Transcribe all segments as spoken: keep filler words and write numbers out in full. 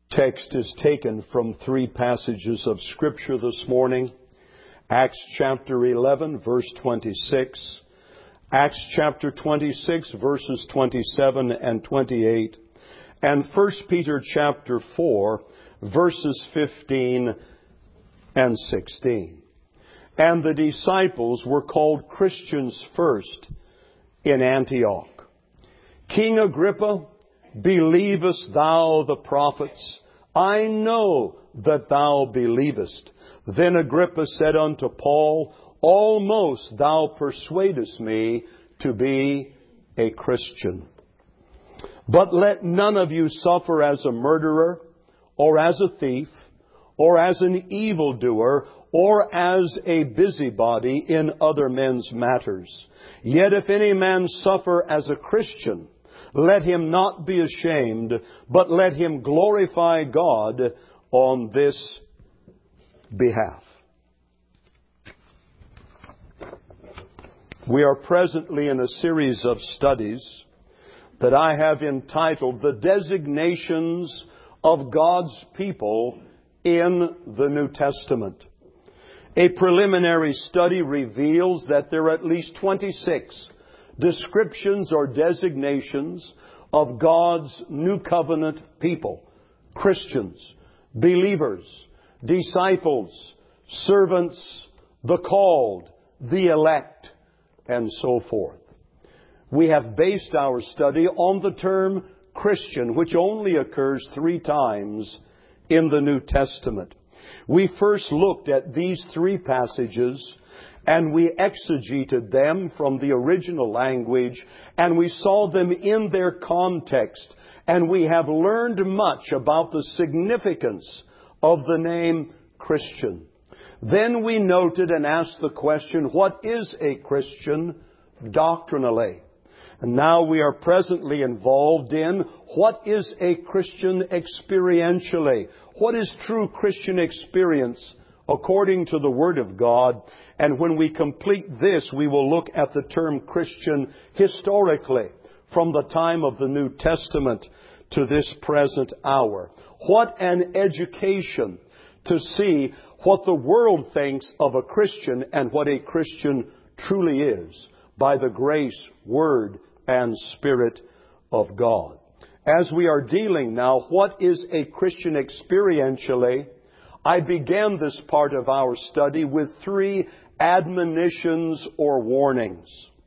text is taken from three passages of Scripture this morning. Acts chapter eleven, verse twenty-six. Acts chapter twenty-six, verses twenty-seven and twenty-eight. And First Peter chapter four, verses fifteen and sixteen. And the disciples were called Christians first in Antioch. King Agrippa, believest thou the prophets? I know that thou believest. Then Agrippa said unto Paul, almost thou persuadest me to be a Christian. But let none of you suffer as a murderer, or as a thief, or as an evildoer, or as a busybody in other men's matters. Yet if any man suffer as a Christian, let him not be ashamed, but let him glorify God on this behalf. We are presently in a series of studies that I have entitled The Designations of God's People in the New Testament. A preliminary study reveals that there are at least twenty-six descriptions or designations of God's New Covenant people, Christians, believers, disciples, servants, the called, the elect, and so forth. We have based our study on the term Christian, which only occurs three times in the New Testament. We first looked at these three passages and we exegeted them from the original language, and we saw them in their context, and we have learned much about the significance of the name Christian. Then we noted and asked the question, what is a Christian doctrinally? And now we are presently involved in what is a Christian experientially? What is true Christian experience according to the Word of God? And when we complete this, we will look at the term Christian historically from the time of the New Testament to this present hour. What an education to see what the world thinks of a Christian and what a Christian truly is by the grace, Word, and Spirit of God. As we are dealing now, what is a Christian experientially? I began this part of our study with three admonitions or warnings.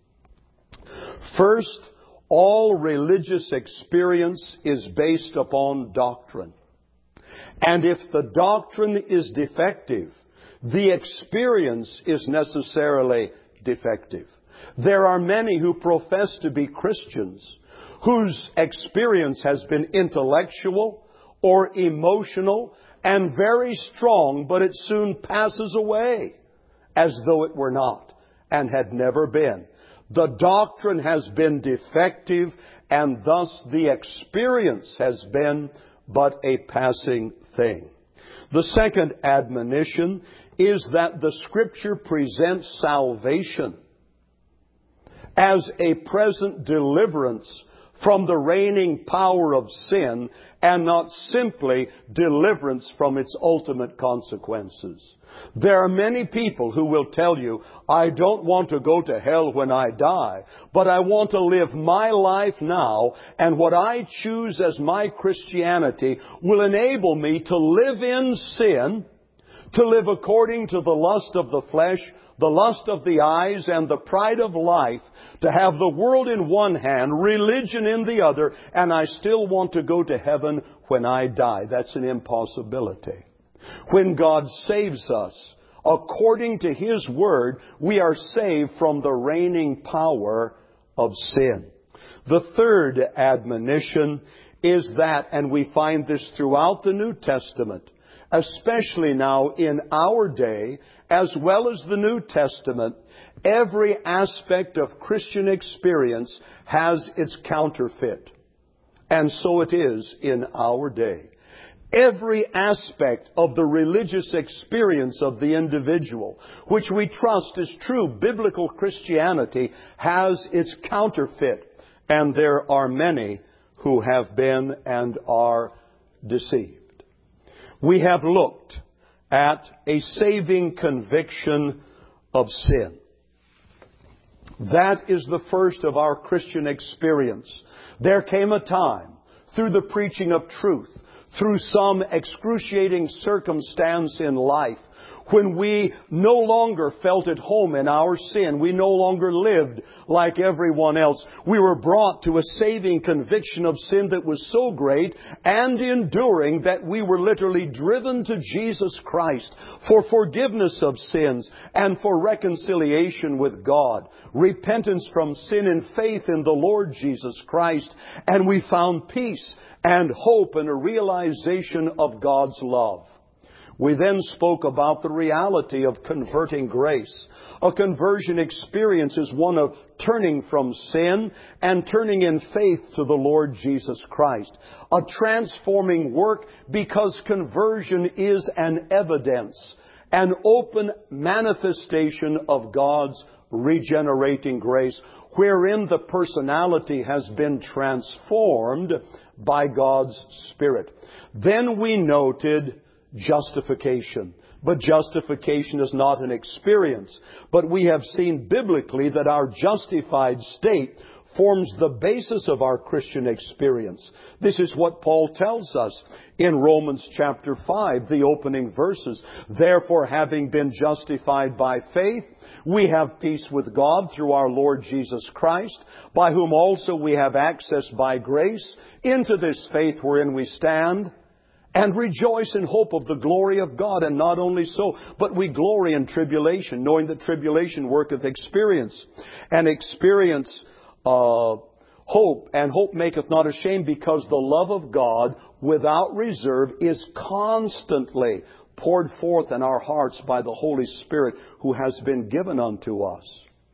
First, all religious experience is based upon doctrine. And if the doctrine is defective, the experience is necessarily defective. There are many who profess to be Christians whose experience has been intellectual or emotional and very strong, but it soon passes away as though it were not and had never been. The doctrine has been defective, and thus the experience has been but a passing thing. The second admonition is that the Scripture presents salvation as a present deliverance from the reigning power of sin, and not simply deliverance from its ultimate consequences. There are many people who will tell you, I don't want to go to hell when I die, but I want to live my life now, and what I choose as my Christianity will enable me to live in sin, to live according to the lust of the flesh, the lust of the eyes, and the pride of life, to have the world in one hand, religion in the other, and I still want to go to heaven when I die. That's an impossibility. When God saves us, according to His Word, we are saved from the reigning power of sin. The third admonition is that, and we find this throughout the New Testament, especially now in our day, as well as the New Testament, every aspect of Christian experience has its counterfeit. And so it is in our day. Every aspect of the religious experience of the individual, which we trust is true biblical Christianity, has its counterfeit. And there are many who have been and are deceived. we have looked at a saving conviction of sin. That is the first of our Christian experience. There came a time, through the preaching of truth, through some excruciating circumstance in life, when we no longer felt at home in our sin. We no longer lived like everyone else. We were brought to a saving conviction of sin that was so great and enduring that we were literally driven to Jesus Christ for forgiveness of sins and for reconciliation with God. Repentance from sin and faith in the Lord Jesus Christ. And we found peace and hope and a realization of God's love. We then spoke about the reality of converting grace. A conversion experience is one of turning from sin and turning in faith to the Lord Jesus Christ. A transforming work, because conversion is an evidence, an open manifestation of God's regenerating grace, wherein the personality has been transformed by God's Spirit. Then we noted justification. But justification is not an experience. But we have seen biblically that our justified state forms the basis of our Christian experience. This is what Paul tells us in Romans chapter five, the opening verses. Therefore, having been justified by faith, we have peace with God through our Lord Jesus Christ, by whom also we have access by grace into this faith wherein we stand, and rejoice in hope of the glory of God. And not only so, but we glory in tribulation, knowing that tribulation worketh experience. And experience uh, hope, and hope maketh not ashamed, because the love of God without reserve is constantly poured forth in our hearts by the Holy Spirit who has been given unto us.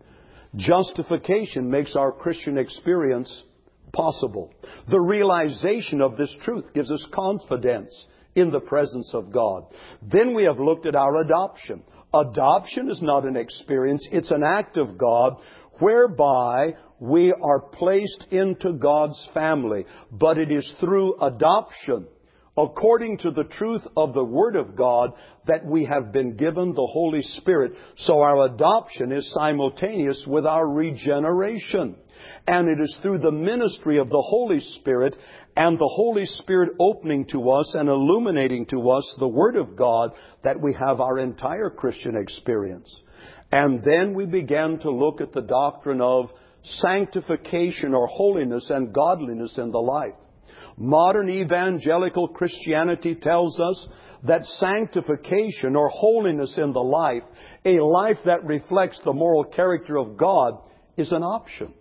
Justification makes our Christian experience possible. The realization of this truth gives us confidence in the presence of God. Then we have looked at our adoption. Adoption is not an experience, it's an act of God whereby we are placed into God's family. But it is through adoption, according to the truth of the Word of God, that we have been given the Holy Spirit. So our adoption is simultaneous with our regeneration. And it is through the ministry of the Holy Spirit and the Holy Spirit opening to us and illuminating to us the Word of God that we have our entire Christian experience. And then we began to look at the doctrine of sanctification or holiness and godliness in the life. Modern evangelical Christianity tells us that sanctification or holiness in the life, a life that reflects the moral character of God, is an option.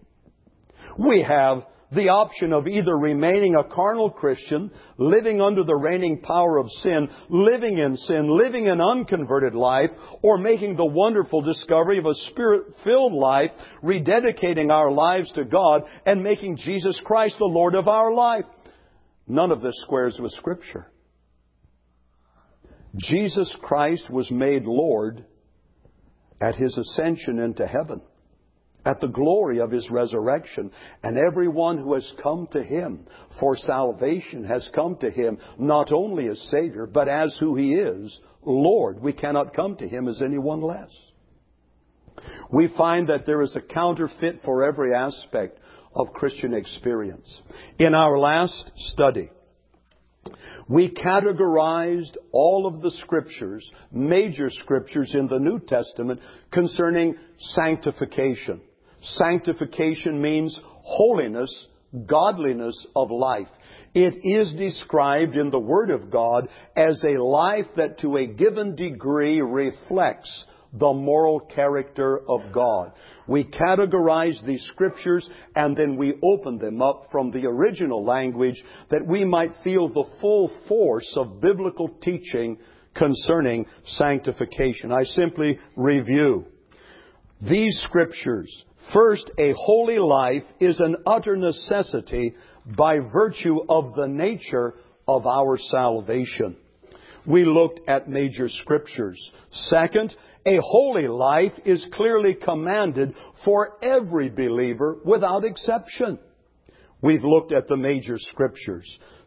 We have the option of either remaining a carnal Christian, living under the reigning power of sin, living in sin, living an unconverted life, or making the wonderful discovery of a Spirit-filled life, rededicating our lives to God, and making Jesus Christ the Lord of our life. None of this squares with Scripture. Jesus Christ was made Lord at His ascension into heaven, at the glory of His resurrection. And everyone who has come to Him for salvation has come to Him not only as Savior, but as who He is, Lord. We cannot come to Him as anyone less. We find that there is a counterfeit for every aspect of Christian experience. In our last study, we categorized all of the Scriptures, major Scriptures in the New Testament, concerning sanctification. Sanctification means holiness, godliness of life. It is described in the Word of God as a life that to a given degree reflects the moral character of God. We categorize these Scriptures and then we open them up from the original language that we might feel the full force of biblical teaching concerning sanctification. I simply review these Scriptures. First, a holy life is an utter necessity by virtue of the nature of our salvation. We looked at major Scriptures. Second, a holy life is clearly commanded for every believer without exception. We've looked at the major Scriptures.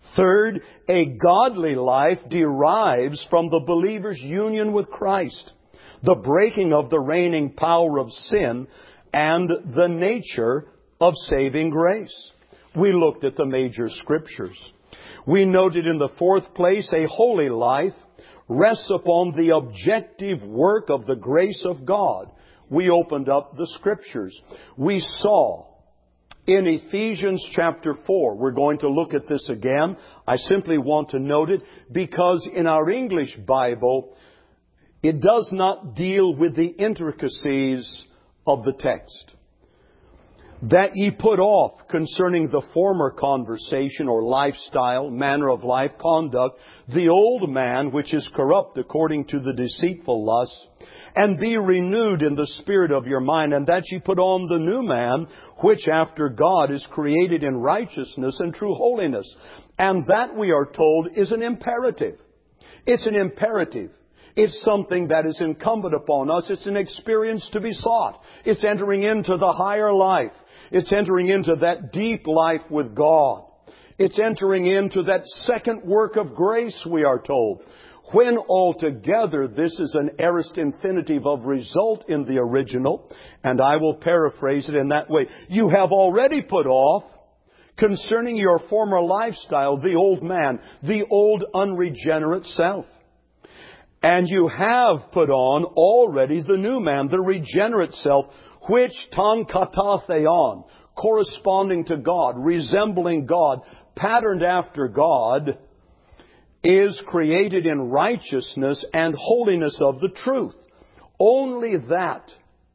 Third, a godly life derives from the believer's union with Christ, the breaking of the reigning power of sin, and the nature of saving grace. We looked at the major scriptures. We noted in the fourth place, a holy life rests upon the objective work of the grace of God. We opened up the scriptures. We saw in Ephesians chapter four, we're going to look at this again. I simply want to note it because in our English Bible, it does not deal with the intricacies of the text. That ye put off concerning the former conversation or lifestyle, manner of life, conduct, the old man which is corrupt according to the deceitful lusts, and be renewed in the spirit of your mind, and that ye put on the new man, which after God is created in righteousness and true holiness. And that, we are told, is an imperative. It's an imperative. It's something that is incumbent upon us. It's an experience to be sought. It's entering into the higher life. It's entering into that deep life with God. It's entering into that second work of grace, we are told. When altogether this is an aorist infinitive of result in the original, and I will paraphrase it in that way. You have already put off, concerning your former lifestyle, the old man, the old unregenerate self. And you have put on already the new man, the regenerate self, which ton kata theon, corresponding to God, resembling God, patterned after God, is created in righteousness and holiness of the truth. Only that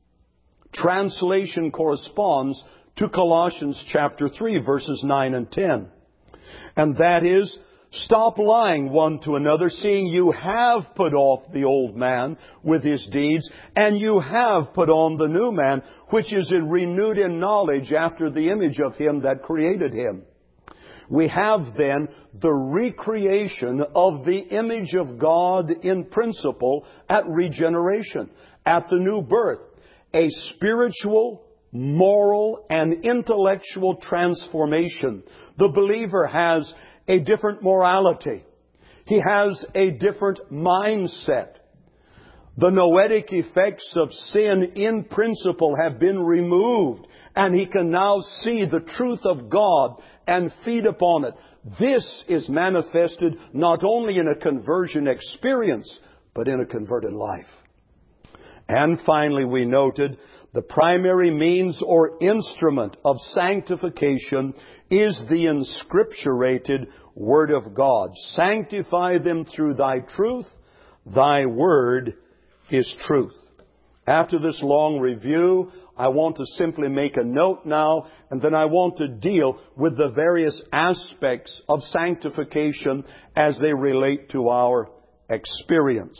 translation corresponds to Colossians chapter three, verses nine and ten. And that is, stop lying one to another, seeing you have put off the old man with his deeds, and you have put on the new man, which is renewed in knowledge after the image of him that created him. We have then the recreation of the image of God in principle at regeneration, at the new birth. A spiritual, moral, and intellectual transformation. The believer has a different morality. He has a different mindset. The noetic effects of sin in principle have been removed, and he can now see the truth of God and feed upon it. This is manifested not only in a conversion experience, but in a converted life. And finally, we noted the primary means or instrument of sanctification is the inscripturated Word of God. Sanctify them through thy truth. Thy Word is truth. After this long review, I want to simply make a note now, and then I want to deal with the various aspects of sanctification as they relate to our experience.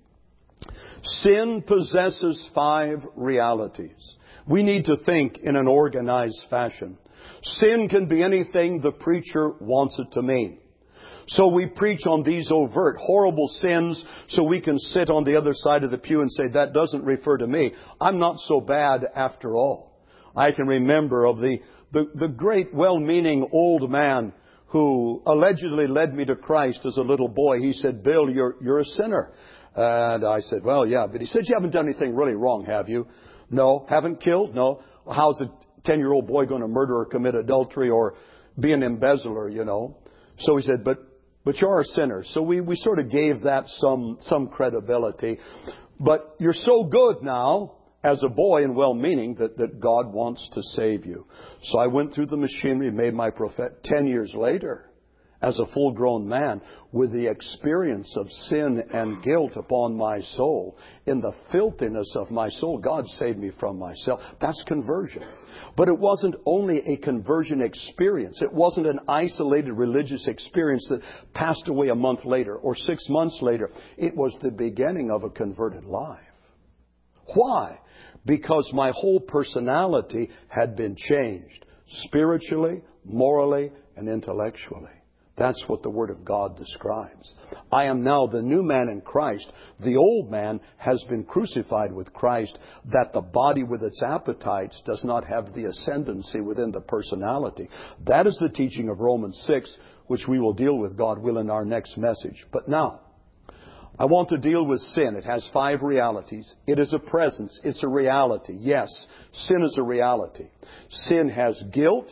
Sin possesses five realities. We need to think in an organized fashion. Sin can be anything the preacher wants it to mean. So we preach on these overt, horrible sins so we can sit on the other side of the pew and say, that doesn't refer to me. I'm not so bad after all. I can remember of the, the, the great well-meaning old man who allegedly led me to Christ as a little boy. He said, Bill, you're, you're a sinner. And I said, well, yeah. But he said, you haven't done anything really wrong, have you? No. Haven't killed? No. How's a ten-year-old boy going to murder or commit adultery or be an embezzler, you know? So he said, but But you're a sinner. So we, we sort of gave that some, some credibility. But you're so good now, as a boy and well-meaning, that, that God wants to save you. So I went through the machinery, made my profession. Ten years later, as a full-grown man, with the experience of sin and guilt upon my soul, in the filthiness of my soul, God saved me from myself. That's conversion. But it wasn't only a conversion experience. It wasn't an isolated religious experience that passed away a month later or six months later. It was the beginning of a converted life. Why? Because my whole personality had been changed, spiritually, morally, and intellectually. That's what the Word of God describes. I am now the new man in Christ. The old man has been crucified with Christ, that the body with its appetites does not have the ascendancy within the personality. That is the teaching of Romans six, which we will deal with, God will, in our next message. But now, I want to deal with sin. It has five realities. It is a presence. It's a reality. Yes, sin is a reality. Sin has guilt.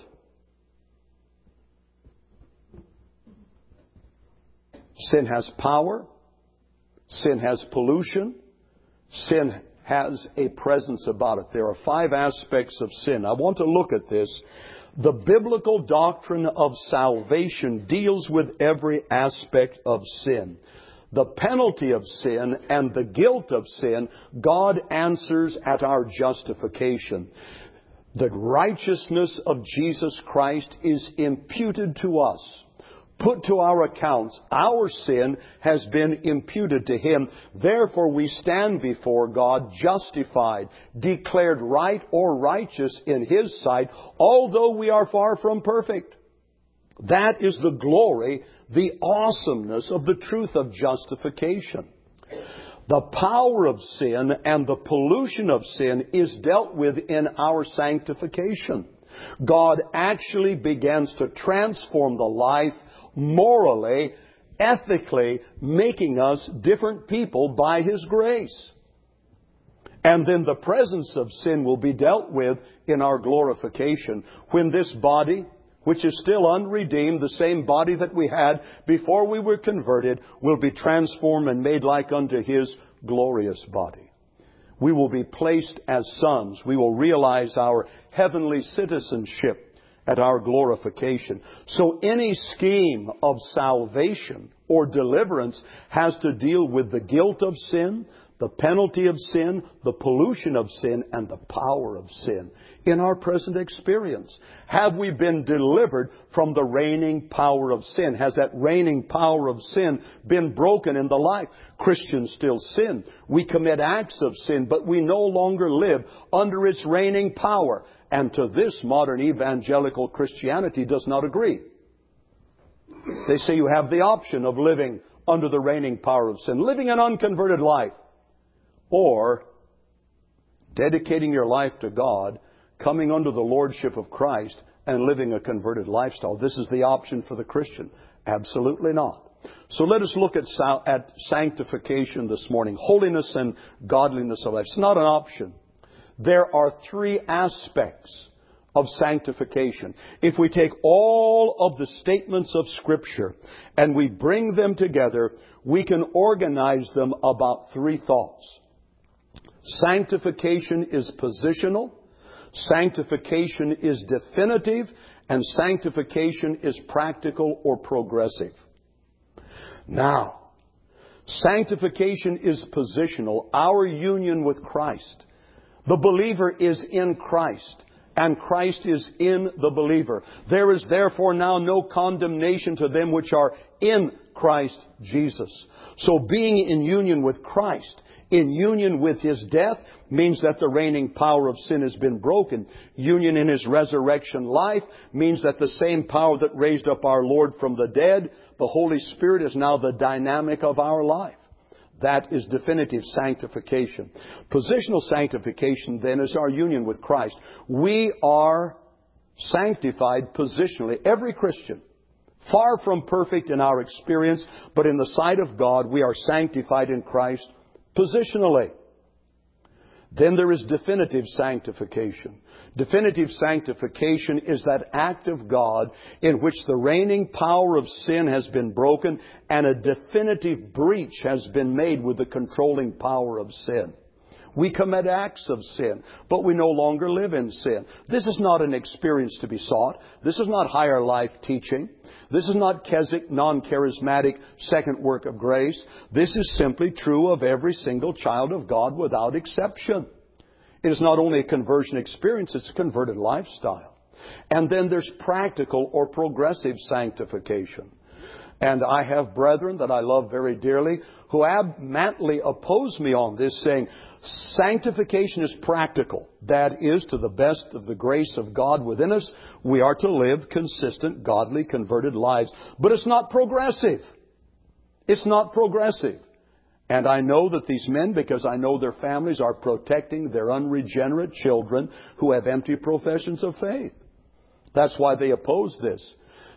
Sin has power. Sin has pollution. Sin has a presence about it. There are five aspects of sin. I want to look at this. The biblical doctrine of salvation deals with every aspect of sin. The penalty of sin and the guilt of sin, God answers at our justification. The righteousness of Jesus Christ is imputed to us, put to our accounts. Our sin has been imputed to Him. Therefore we stand before God justified, declared right or righteous in His sight, although we are far from perfect. That is the glory, the awesomeness of the truth of justification. The power of sin and the pollution of sin is dealt with in our sanctification. God actually begins to transform the life morally, ethically, making us different people by His grace. And then the presence of sin will be dealt with in our glorification, when this body, which is still unredeemed, the same body that we had before we were converted, will be transformed and made like unto His glorious body. We will be placed as sons. We will realize our heavenly citizenship at our glorification. So any scheme of salvation or deliverance has to deal with the guilt of sin, the penalty of sin, the pollution of sin, and the power of sin in our present experience. Have we been delivered from the reigning power of sin? Has that reigning power of sin been broken in the life? Christians still sin. We commit acts of sin, but we no longer live under its reigning power. And to this, modern evangelical Christianity does not agree. They say you have the option of living under the reigning power of sin, living an unconverted life, or dedicating your life to God, coming under the lordship of Christ, and living a converted lifestyle. This is the option for the Christian. Absolutely not. So let us look at, at sanctification this morning. Holiness and godliness of life. It's not an option. There are three aspects of sanctification. If we take all of the statements of Scripture and we bring them together, we can organize them about three thoughts. Sanctification is positional, sanctification is definitive, and sanctification is practical or progressive. Now, sanctification is positional, our union with Christ. The believer is in Christ, and Christ is in the believer. There is therefore now no condemnation to them which are in Christ Jesus. So being in union with Christ, in union with His death, means that the reigning power of sin has been broken. Union in His resurrection life means that the same power that raised up our Lord from the dead, the Holy Spirit, is now the dynamic of our life. That is definitive sanctification. Positional sanctification, then, is our union with Christ. We are sanctified positionally. Every Christian, far from perfect in our experience, but in the sight of God, we are sanctified in Christ positionally. Then there is definitive sanctification. Definitive sanctification is that act of God in which the reigning power of sin has been broken and a definitive breach has been made with the controlling power of sin. We commit acts of sin, but we no longer live in sin. This is not an experience to be sought. This is not higher life teaching. This is not Keswick, non-charismatic second work of grace. This is simply true of every single child of God without exception. It is not only a conversion experience, it's a converted lifestyle. And then there's practical or progressive sanctification. And I have brethren that I love very dearly who adamantly oppose me on this, saying sanctification is practical. That is, to the best of the grace of God within us, we are to live consistent, godly, converted lives. But it's not progressive. It's not progressive. And I know that these men, because I know their families, are protecting their unregenerate children who have empty professions of faith. That's why they oppose this.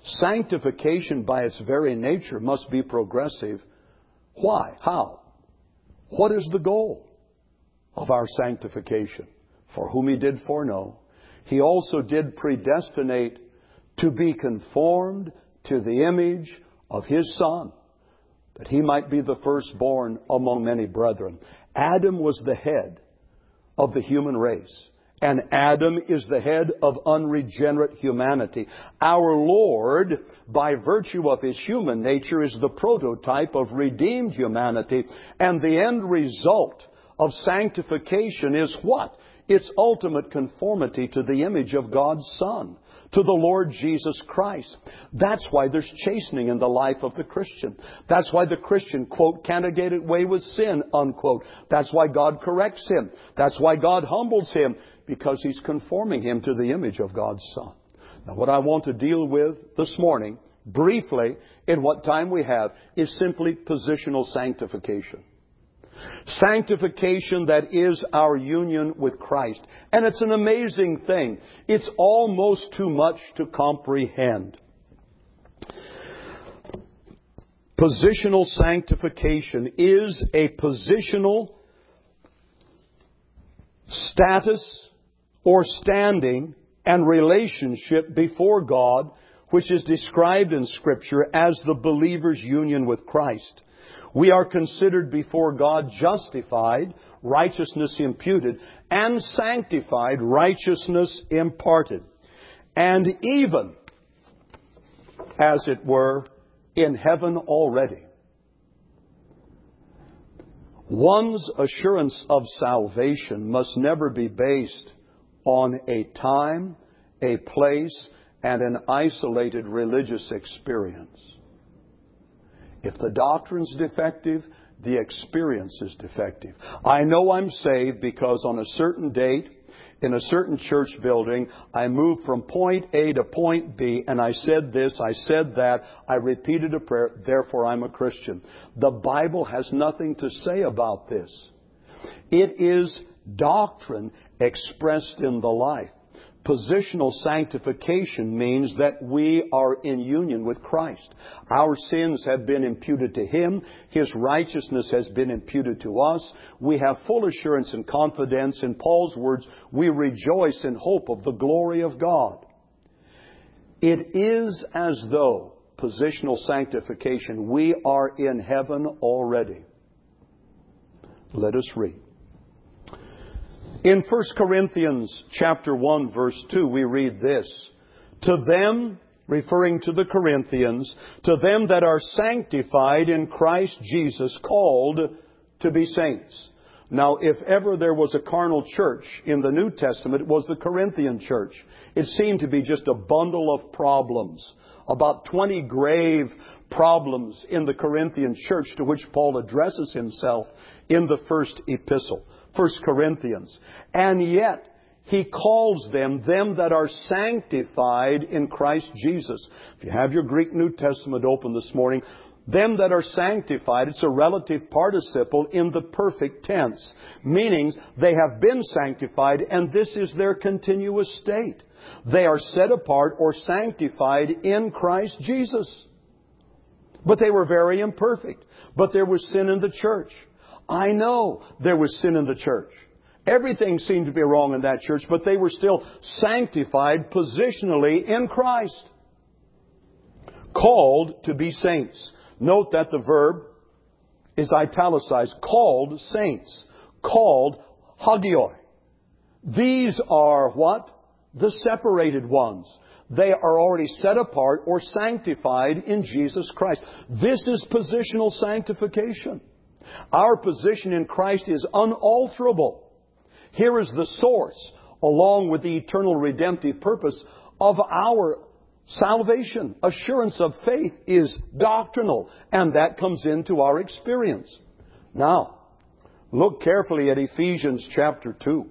Sanctification by its very nature must be progressive. Why? How? What is the goal of our sanctification? For whom He did foreknow, He also did predestinate to be conformed to the image of His Son, that He might be the firstborn among many brethren. Adam was the head of the human race, and Adam is the head of unregenerate humanity. Our Lord, by virtue of His human nature, is the prototype of redeemed humanity, and the end result of sanctification is what? Its ultimate conformity to the image of God's Son, to the Lord Jesus Christ. That's why there's chastening in the life of the Christian. That's why the Christian, quote, can't get away with sin, unquote. That's why God corrects him. That's why God humbles him, because He's conforming him to the image of God's Son. Now, what I want to deal with this morning, briefly, in what time we have, is simply positional sanctification. Sanctification that is our union with Christ. And it's an amazing thing. It's almost too much to comprehend. Positional sanctification is a positional status or standing and relationship before God, which is described in Scripture as the believer's union with Christ. We are considered before God justified, righteousness imputed, and sanctified, righteousness imparted. And even, as it were, in heaven already. One's assurance of salvation must never be based on a time, a place, and an isolated religious experience. If the doctrine's defective, the experience is defective. I know I'm saved because on a certain date, in a certain church building, I moved from point A to point B, and I said this, I said that, I repeated a prayer, therefore I'm a Christian. The Bible has nothing to say about this. It is doctrine expressed in the life. Positional sanctification means that we are in union with Christ. Our sins have been imputed to Him. His righteousness has been imputed to us. We have full assurance and confidence. In Paul's words, we rejoice in hope of the glory of God. It is as though positional sanctification, we are in heaven already. Let us read. In First Corinthians chapter one, verse two, we read this. To them, referring to the Corinthians, to them that are sanctified in Christ Jesus, called to be saints. Now, if ever there was a carnal church in the New Testament, it was the Corinthian church. It seemed to be just a bundle of problems. About twenty grave problems in the Corinthian church to which Paul addresses himself in the first epistle. First Corinthians. And yet, he calls them, them that are sanctified in Christ Jesus. If you have your Greek New Testament open this morning, them that are sanctified, it's a relative participle in the perfect tense. Meaning, they have been sanctified and this is their continuous state. They are set apart or sanctified in Christ Jesus. But they were very imperfect. But there was sin in the church. I know there was sin in the church. Everything seemed to be wrong in that church, but they were still sanctified positionally in Christ. Called to be saints. Note that the verb is italicized. Called saints. Called hagioi. These are what? The separated ones. They are already set apart or sanctified in Jesus Christ. This is positional sanctification. Our position in Christ is unalterable. Here is the source, along with the eternal redemptive purpose of our salvation. Assurance of faith is doctrinal, and that comes into our experience. Now, look carefully at Ephesians chapter two.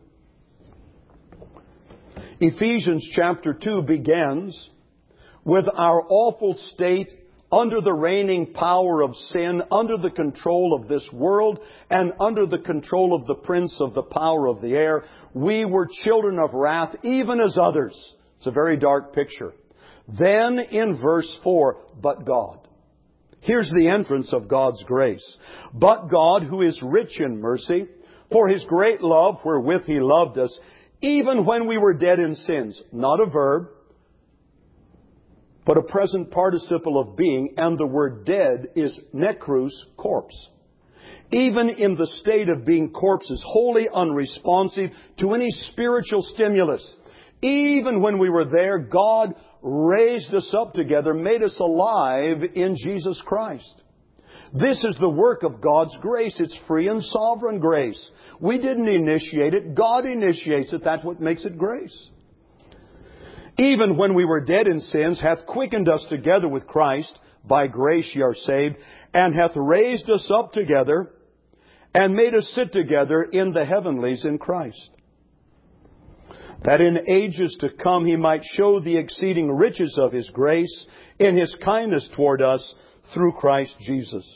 Ephesians chapter two begins with our awful state under the reigning power of sin, under the control of this world, and under the control of the prince of the power of the air. We were children of wrath, even as others. It's a very dark picture. Then in verse four, but God. Here's the entrance of God's grace. But God, who is rich in mercy, for His great love wherewith He loved us, even when we were dead in sins. Not a verb, but a present participle of being, and the word dead is necrus, corpse. Even in the state of being corpses, wholly unresponsive to any spiritual stimulus. Even when we were there, God raised us up together, made us alive in Jesus Christ. This is the work of God's grace. It's free and sovereign grace. We didn't initiate it. God initiates it. That's what makes it grace. Even when we were dead in sins, hath quickened us together with Christ. By grace ye are saved. And hath raised us up together and made us sit together in the heavenlies in Christ, that in ages to come He might show the exceeding riches of His grace in His kindness toward us through Christ Jesus.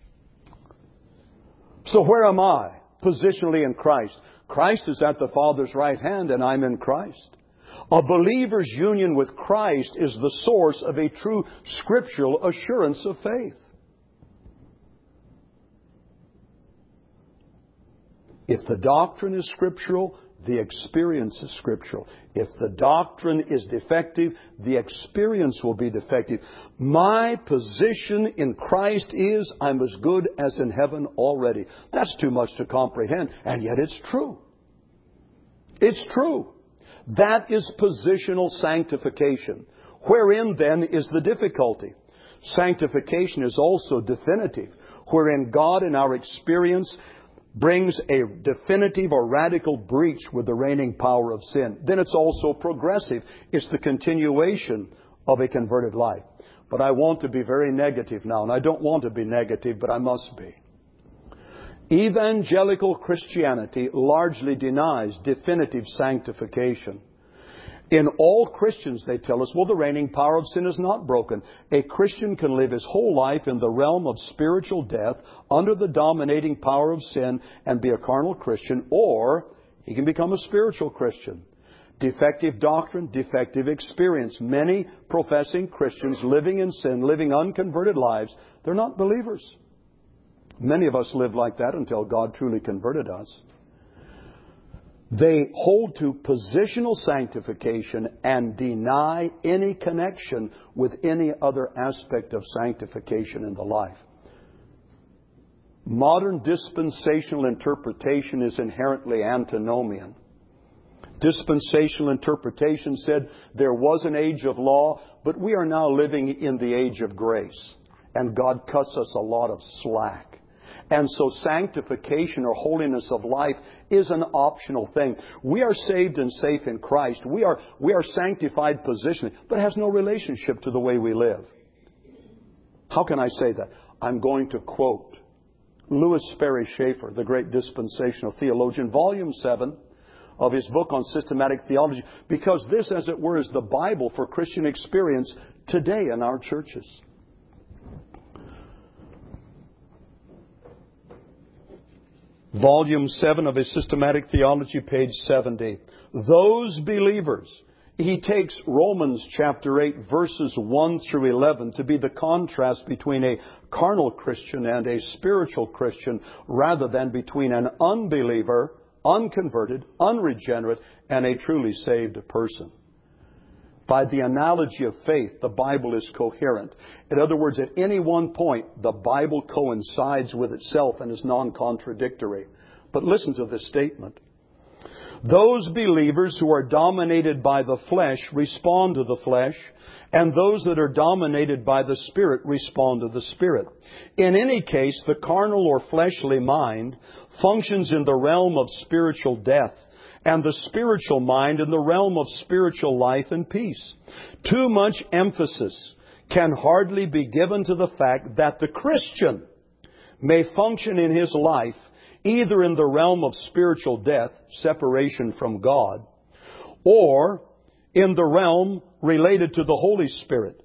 So where am I? Positionally in Christ. Christ is at the Father's right hand, and I'm in Christ. A believer's union with Christ is the source of a true scriptural assurance of faith. If the doctrine is scriptural, the experience is scriptural. If the doctrine is defective, the experience will be defective. My position in Christ is I'm as good as in heaven already. That's too much to comprehend, and yet it's true. It's true. That is positional sanctification. Wherein then is the difficulty? Sanctification is also definitive, wherein God in our experience brings a definitive or radical breach with the reigning power of sin. Then it's also progressive. It's the continuation of a converted life. But I want to be very negative now, and I don't want to be negative, but I must be. Evangelical Christianity largely denies definitive sanctification. In all Christians, they tell us, well, the reigning power of sin is not broken. A Christian can live his whole life in the realm of spiritual death, under the dominating power of sin, and be a carnal Christian, or he can become a spiritual Christian. Defective doctrine, defective experience. Many professing Christians living in sin, living unconverted lives, they're not believers. Many of us lived like that until God truly converted us. They hold to positional sanctification and deny any connection with any other aspect of sanctification in the life. Modern dispensational interpretation is inherently antinomian. Dispensational interpretation said there was an age of law, but we are now living in the age of grace. And God cuts us a lot of slack. And so sanctification or holiness of life is an optional thing. We are saved and safe in Christ. We are, we are sanctified positionally, but it has no relationship to the way we live. How can I say that? I'm going to quote Louis Sperry Schaeffer, the great dispensational theologian, volume seven of his book on systematic theology, because this, as it were, is the Bible for Christian experience today in our churches. Volume seven of his Systematic Theology, page seventy. Those believers. He takes Romans chapter eight, verses one through eleven to be the contrast between a carnal Christian and a spiritual Christian, rather than between an unbeliever, unconverted, unregenerate, and a truly saved person. By the analogy of faith, the Bible is coherent. In other words, at any one point, the Bible coincides with itself and is non-contradictory. But listen to this statement. Those believers who are dominated by the flesh respond to the flesh, and those that are dominated by the Spirit respond to the Spirit. In any case, the carnal or fleshly mind functions in the realm of spiritual death, and the spiritual mind in the realm of spiritual life and peace. Too much emphasis can hardly be given to the fact that the Christian may function in his life either in the realm of spiritual death, separation from God, or in the realm related to the Holy Spirit.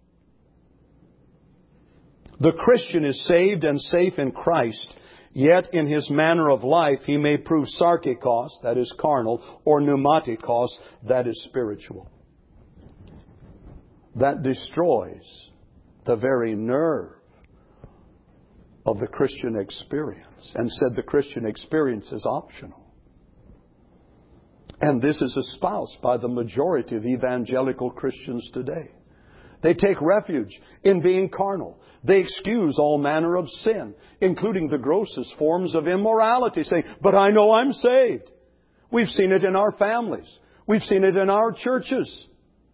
The Christian is saved and safe in Christ, yet in his manner of life he may prove sarkikos, that is carnal, or pneumatikos, that is spiritual. that destroys the very nerve of the Christian experience, and said the Christian experience is optional. And this is espoused by the majority of evangelical Christians today. They take refuge in being carnal. They excuse all manner of sin, including the grossest forms of immorality, saying, but I know I'm saved. We've seen it in our families. We've seen it in our churches.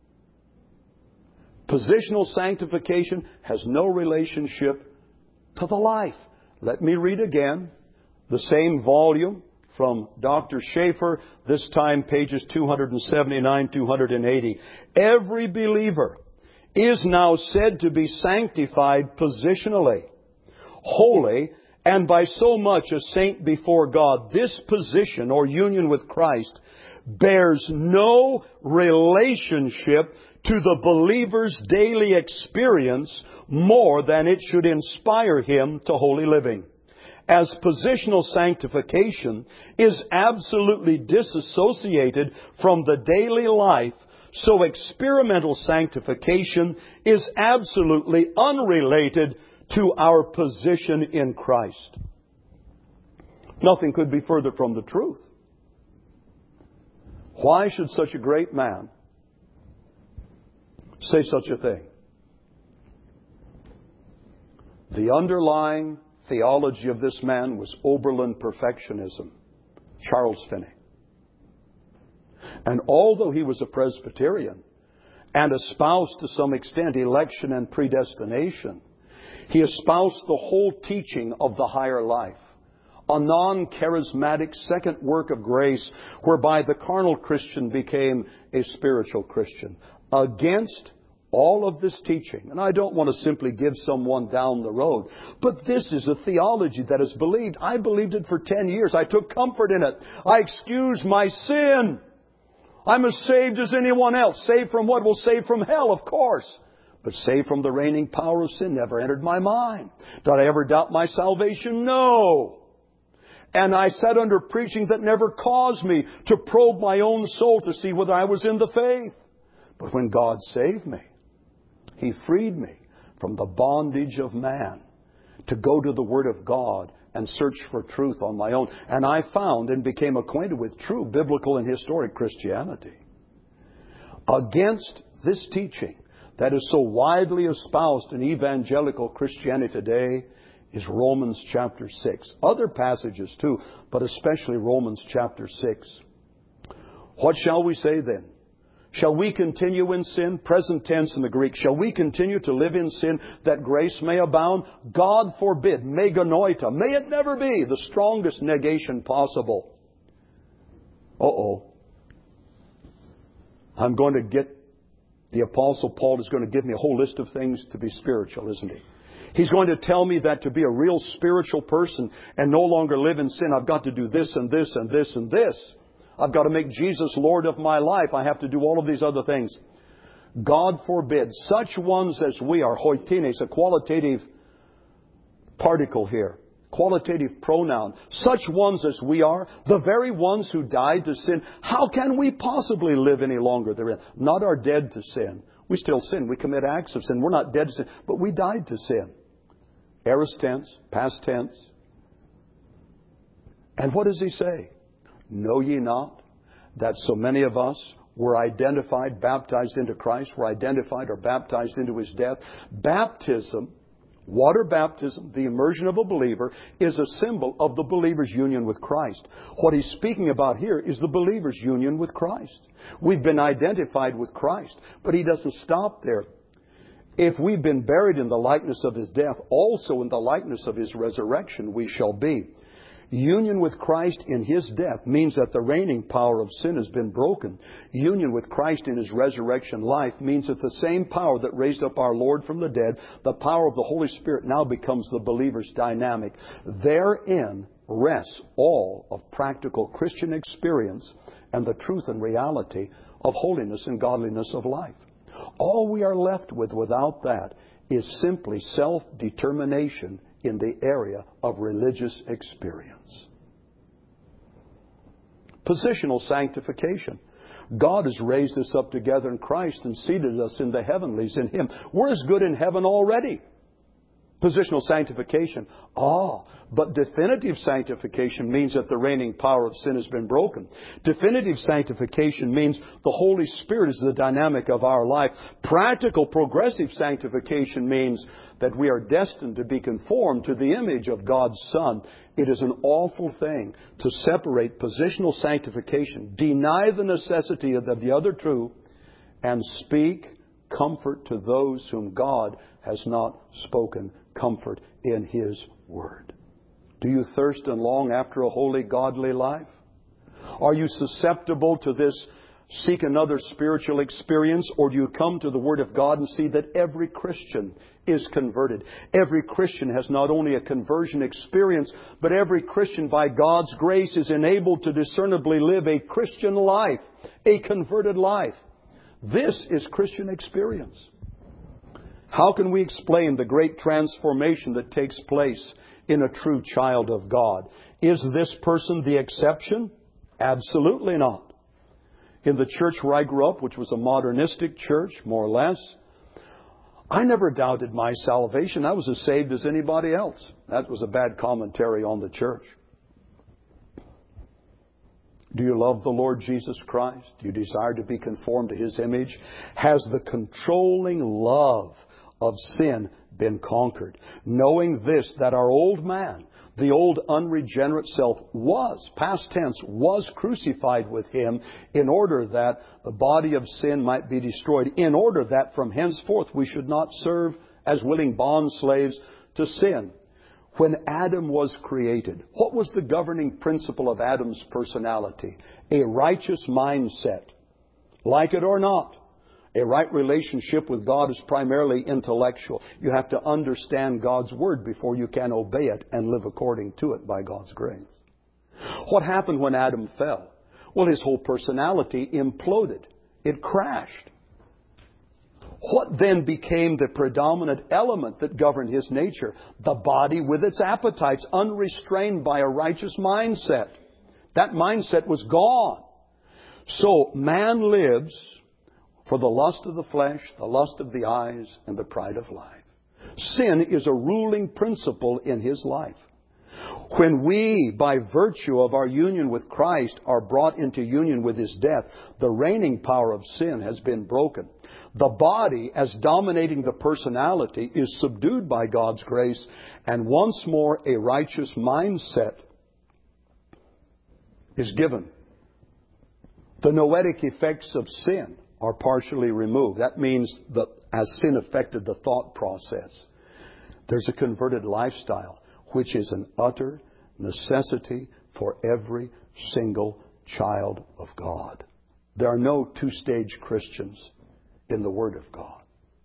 Positional sanctification has no relationship to the life. Let me read again the same volume from Doctor Schaeffer, this time pages two seventy-nine, two eighty. Every believer is now said to be sanctified positionally, holy, and by so much a saint before God. This position or union with Christ bears no relationship to the believer's daily experience more than it should inspire him to holy living. As positional sanctification is absolutely disassociated from the daily life, so experimental sanctification is absolutely unrelated to our position in Christ. Nothing could be further from the truth. Why should such a great man say such a thing? The underlying theology of this man was Oberlin perfectionism, Charles Finney. And although he was a Presbyterian and espoused to some extent election and predestination, he espoused the whole teaching of the higher life, a non-charismatic second work of grace whereby the carnal Christian became a spiritual Christian. Against all of this teaching, and I don't want to simply give someone down the road, but this is a theology that is believed. I believed it for ten years. I took comfort in it. I excused my sin. I'm as saved as anyone else. Saved from what? Well, saved from hell, of course. But saved from the reigning power of sin never entered my mind. Did I ever doubt my salvation? No. And I sat under preaching that never caused me to probe my own soul to see whether I was in the faith. But when God saved me, He freed me from the bondage of man to go to the Word of God and search for truth on my own. And I found and became acquainted with true biblical and historic Christianity. Against this teaching that is so widely espoused in evangelical Christianity today is Romans chapter six. Other passages too, but especially Romans chapter six. What shall we say then? Shall we continue in sin? Present tense in the Greek. Shall we continue to live in sin that grace may abound? God forbid. Meganoita. May it never be. The strongest negation possible. Uh-oh. I'm going to get... The Apostle Paul is going to give me a whole list of things to be spiritual, isn't he? He's going to tell me that to be a real spiritual person and no longer live in sin, I've got to do this and this and this and this. I've got to make Jesus Lord of my life. I have to do all of these other things. God forbid. Such ones as we are, hoitines, a qualitative particle here, qualitative pronoun. Such ones as we are, the very ones who died to sin, how can we possibly live any longer therein? Not are dead to sin. We still sin. We commit acts of sin. We're not dead to sin, but we died to sin. Aorist tense, past tense. And what does he say? Know ye not that so many of us were identified, baptized into Christ, were identified or baptized into His death? Baptism, water baptism, the immersion of a believer, is a symbol of the believer's union with Christ. What he's speaking about here is the believer's union with Christ. We've been identified with Christ, but he doesn't stop there. If we've been buried in the likeness of His death, also in the likeness of His resurrection we shall be. Union with Christ in His death means that the reigning power of sin has been broken. Union with Christ in His resurrection life means that the same power that raised up our Lord from the dead, the power of the Holy Spirit, now becomes the believer's dynamic. Therein rests all of practical Christian experience and the truth and reality of holiness and godliness of life. All we are left with without that is simply self-determination in the area of religious experience. Positional sanctification. God has raised us up together in Christ and seated us in the heavenlies in Him. We're as good in heaven already. Positional sanctification. Ah, but definitive sanctification means that the reigning power of sin has been broken. Definitive sanctification means the Holy Spirit is the dynamic of our life. Practical progressive sanctification means that we are destined to be conformed to the image of God's Son. It is an awful thing to separate positional sanctification, deny the necessity of the other two, and speak comfort to those whom God has not spoken comfort in His Word. Do you thirst and long after a holy, godly life? Are you susceptible to this seek another spiritual experience, or do you come to the Word of God and see that every Christian is converted? Every Christian has not only a conversion experience, but every Christian by God's grace is enabled to discernibly live a Christian life, a converted life. This is Christian experience. How can we explain the great transformation that takes place in a true child of God? Is this person the exception? Absolutely not. In the church where I grew up, which was a modernistic church, more or less, I never doubted my salvation. I was as saved as anybody else. That was a bad commentary on the church. Do you love the Lord Jesus Christ? Do you desire to be conformed to His image? Has the controlling love of sin been conquered? Knowing this, that our old man, the old unregenerate self, was, past tense, was crucified with Him in order that the body of sin might be destroyed, in order that from henceforth we should not serve as willing bond slaves to sin. When Adam was created, what was the governing principle of Adam's personality? A righteous mindset. Like it or not, a right relationship with God is primarily intellectual. You have to understand God's Word before you can obey it and live according to it by God's grace. What happened when Adam fell? Well, his whole personality imploded. It crashed. What then became the predominant element that governed his nature? The body with its appetites, unrestrained by a righteous mindset. That mindset was gone. So man lives for the lust of the flesh, the lust of the eyes, and the pride of life. Sin is a ruling principle in his life. When we, by virtue of our union with Christ, are brought into union with His death, the reigning power of sin has been broken. The body, as dominating the personality, is subdued by God's grace, and once more a righteous mindset is given. The noetic effects of sin are partially removed. That means that as sin affected the thought process, there's a converted lifestyle, which is an utter necessity for every single child of God. There are no two-stage Christians in the Word of God.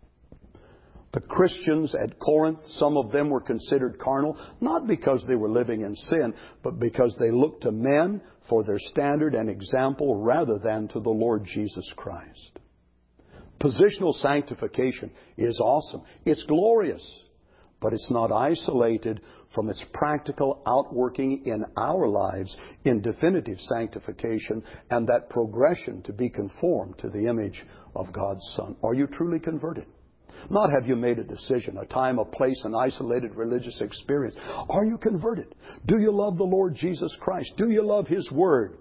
The Christians at Corinth, some of them were considered carnal, not because they were living in sin, but because they looked to men for their standard and example rather than to the Lord Jesus Christ. Positional sanctification is awesome. It's glorious, but it's not isolated from its practical outworking in our lives in definitive sanctification and that progression to be conformed to the image of God's Son. Are you truly converted? Not have you made a decision, a time, a place, an isolated religious experience. Are you converted? Do you love the Lord Jesus Christ? Do you love His Word?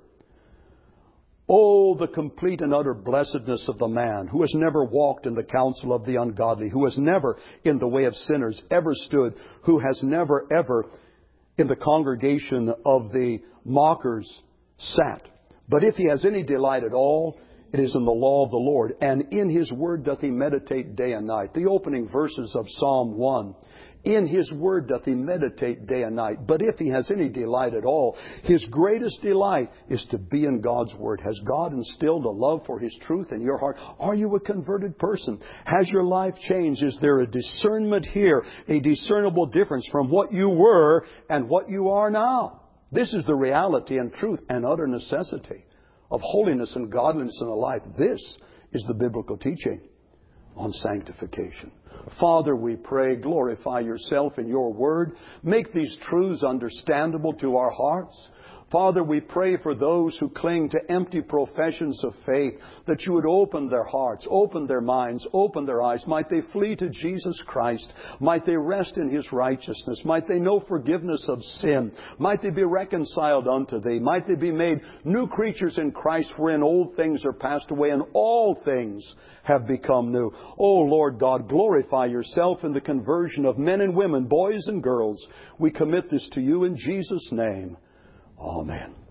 Oh, the complete and utter blessedness of the man who has never walked in the counsel of the ungodly, who has never in the way of sinners ever stood, who has never ever in the congregation of the mockers sat. But if he has any delight at all, it is in the law of the Lord, and in His Word doth he meditate day and night. The opening verses of Psalm one. In His Word doth he meditate day and night. But if he has any delight at all, his greatest delight is to be in God's Word. Has God instilled a love for His truth in your heart? Are you a converted person? Has your life changed? Is there a discernment here, a discernible difference from what you were and what you are now? This is the reality and truth and utter necessity of holiness and godliness in a life. This is the biblical teaching on sanctification. Father, we pray, glorify Yourself in Your Word. Make these truths understandable to our hearts. Father, we pray for those who cling to empty professions of faith, that You would open their hearts, open their minds, open their eyes. Might they flee to Jesus Christ. Might they rest in His righteousness. Might they know forgiveness of sin. Might they be reconciled unto Thee. Might they be made new creatures in Christ, wherein old things are passed away and all things have become new. Oh, Lord God, glorify Yourself in the conversion of men and women, boys and girls. We commit this to You in Jesus' name. Amen.